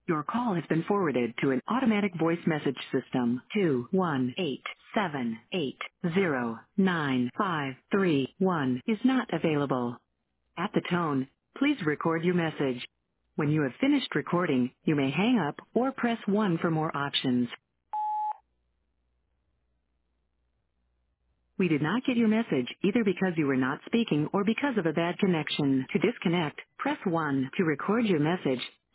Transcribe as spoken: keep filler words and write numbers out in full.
Your call has been forwarded to an automatic voice message system. two one eight seven eight zero nine five three one is not available. At the tone, please record your message. When you have finished recording, you may hang up or press one for more options. We did not get your message either because you were not speaking or because of a bad connection. To disconnect, press one. To record your message,